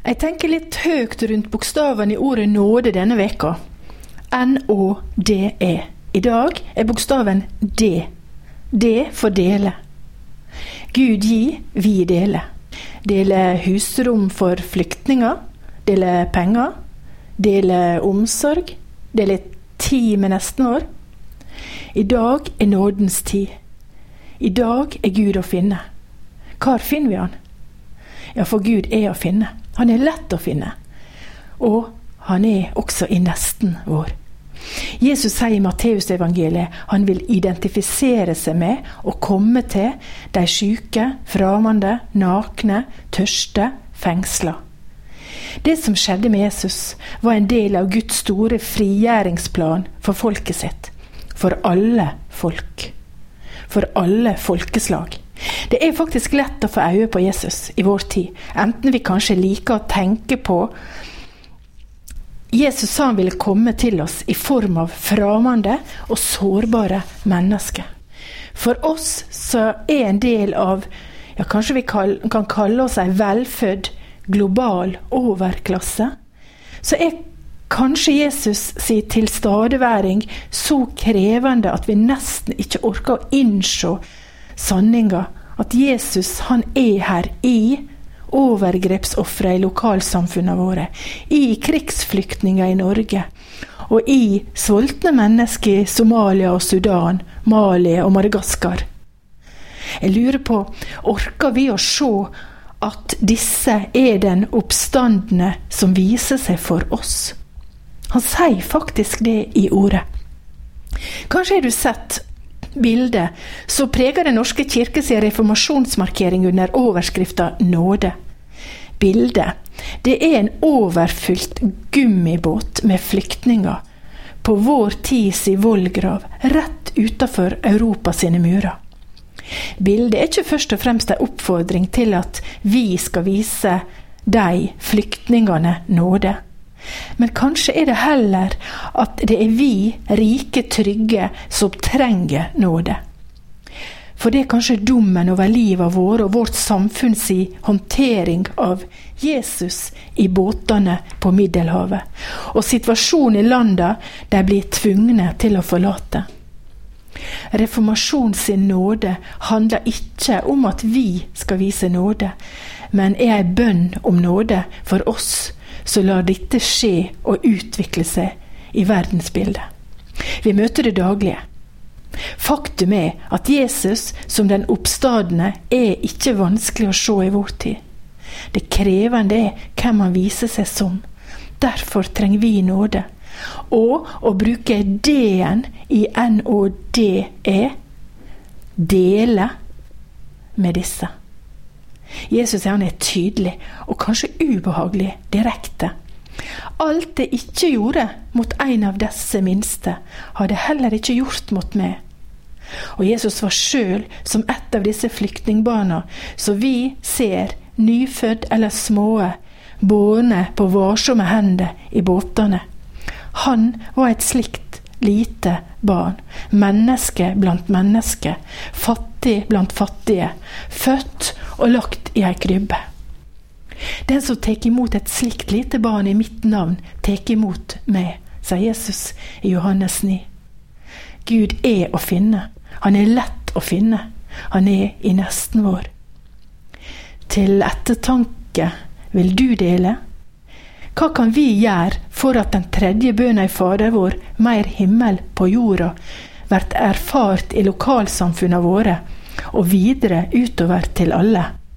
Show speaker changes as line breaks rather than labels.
Jeg tenker litt høyt rundt bokstavene i ordet nåde denne veka. N-O-D-E. I dag bokstaven D. D for dele. Gud gi, vi dele. Dele husrom for flyktninger, dele penger, dele omsorg, dele tid med nesten år. I dag nådens tid. I dag Gud å finne. Hvor finner vi han? Ja, for Gud å finne. Han lett å finne. Og han også i nesten vår. Jesus sier i Matteus evangeliet, han vil identifisere seg med og komme til de syke, framande, nakne, tørste, fengsla. Det som skjedde med Jesus var en del av Guds store frigjøringsplan for folket sitt. For alle folk. For alle folkeslag. Det faktisk lett å få øye på Jesus i vår tid, enten vi kanskje liker å tenke på Jesus sa han ville komme til oss i form av framande og sårbare mennesker. For oss så en del av, ja kanskje vi kan kalle oss en velfødd global overklasse, så kanskje Jesus sin tilstadeværing så krevende at vi nesten ikke orker å innse sanninga, at Jesus han her i overgrepsoffre i lokalsamfunnene våre, i krigsflyktninger i Norge, og i sultne mennesker i Somalia og Sudan, Mali og Madagaskar. Jeg lurer på, orker vi å se at disse den oppstandene som viser seg for oss? Han sier faktisk det i ordet. Kanskje har du sett bildet så preger den norske kirke sin reformasjonsmarkering under overskriften nåde. Bildet, det en overfylt gummibåt med flyktninger på vår tids vollgrav rett utenfor Europa sine murer. Bildet ikke først og fremst en oppfordring til at vi skal vise de flyktningene nåde. Men kanskje det heller at det vi, rike, trygge, som trenger nåde. For det kanskje dommen over livet vårt og vårt samfunns håndtering av Jesus i båtene på Middelhavet, og situasjonen i landet de blir tvungne til å forlate. Reformasjon sin nåde handler ikke om at vi skal vise nåde, men en bønn om nåde for oss, så lar dette skje og utvikle seg i verdensbildet. Vi møter det daglige. Faktum at Jesus som den oppstadende ikke vanskelig å se i vår tid. Det krevende hvem han viser seg som. Derfor trenger vi nåde. Og å bruke D-en i N-O-D-E, dele med disse. Jesus han tydelig, og kanskje ubehagelig, direkte. Alt det ikke gjorde mot en av disse minste, hadde heller ikke gjort mot meg. Og Jesus var selv som et av disse flyktningbarna, så vi ser nyfødd eller små, bårne på varsomme hender i båtene. Han var et slikt lite barn, menneske blant menneske, fattig blant fattige, født og lagt i en krybbe. Den som tek imot et slikt lite barn i mitt navn, tek imot meg, sa Jesus i Johannes 9. Gud å finne. Han lett å finne. Han i nesten vår. Til ettertanke vil du dele? Hva kan vi gjøre for at den tredje bønna i Fader vår, mer himmel på jorda, vært erfart i lokalsamfunnene våre, og videre utover til alle?